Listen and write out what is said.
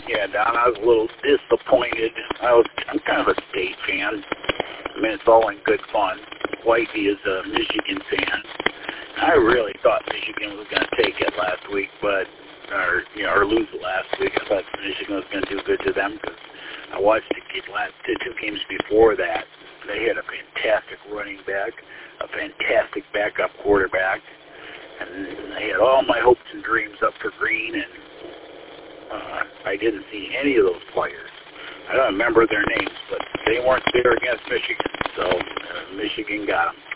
Yeah, Don, I was a little disappointed. I'm kind of a state fan. I mean, it's all in good fun. Wifey is a Michigan fan. I really thought Michigan was going to take it last week, or lose it last week. I thought Michigan was going to do good to them because I watched the two games before that. They had a fantastic running back, a fantastic backup quarterback, and they had all my hopes and dreams up for green, and I didn't see any of those players. I don't remember their names, but they weren't there against Michigan, so Michigan got them.